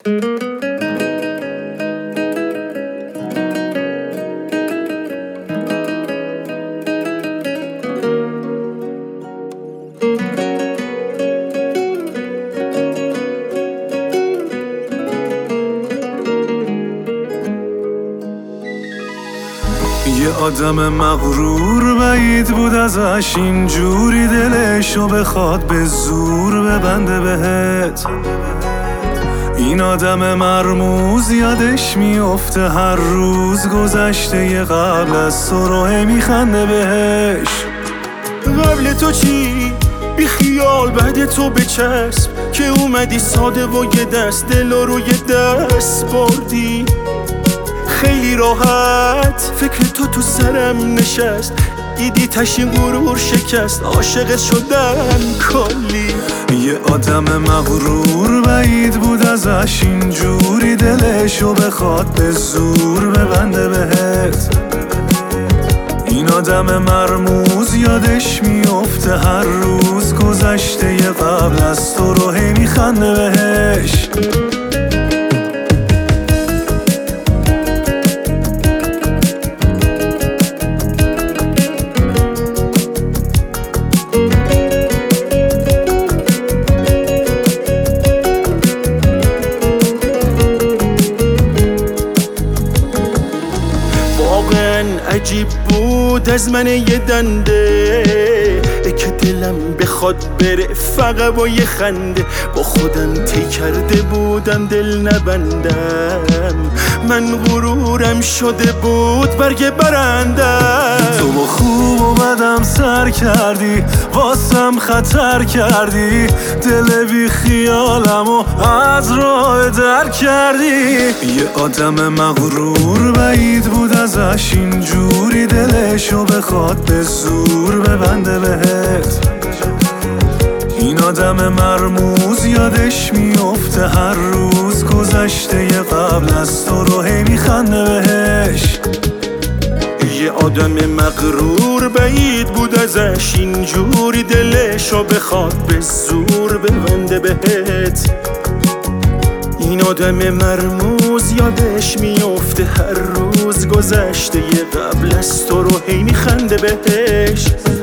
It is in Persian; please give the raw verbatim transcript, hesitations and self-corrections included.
یه آدم مغرور بعید بود ازش اینجوری دلشو بخواد به زور ببنده بهت. این آدم مرموز یادش میفته هر روز گذشته یه قبل از تو رو میخنده بهش. قبل تو چی؟ بی خیال بعد تو بچسب که اومدی ساده و یه دست دل رو یه دست بردی. خیلی راحت فکر تو تو سرم نشست، دیدی تشین غرور شکست، عاشقت شدن کلی. یه آدم مغرور بعید بود ازش اینجوری دلشو بخواد به زور ببنده بهت. این آدم مرموز یادش میفته هر روز گذشته یه قبل از تو رو هی میخنده بهش. عجیب بود از من یه دنده که دلم بخواد بره فقط با یه خنده. با خودم تی کرده بودم دل نبندم، من غرورم شده بود برگ برندم. تو با خوب و بدم سر کردی، واسم خطر کردی، دل بی خیالم و از راه در کردی. یه آدم مغرور بعید بود ازش اینجوری دلشو بخواد به زور ببنده بهت. این آدم مرموز یادش میفته هر روز گذشته یه قبل از تو رو هی میخنده بهش. یه آدم مغرور بعید بود ازش اینجوری دلشو بخواد به زور ببنده بهت. این آدم مرموز یادش میفته هر روز گذشته یه قبل از تو رو هی میخنده بهش.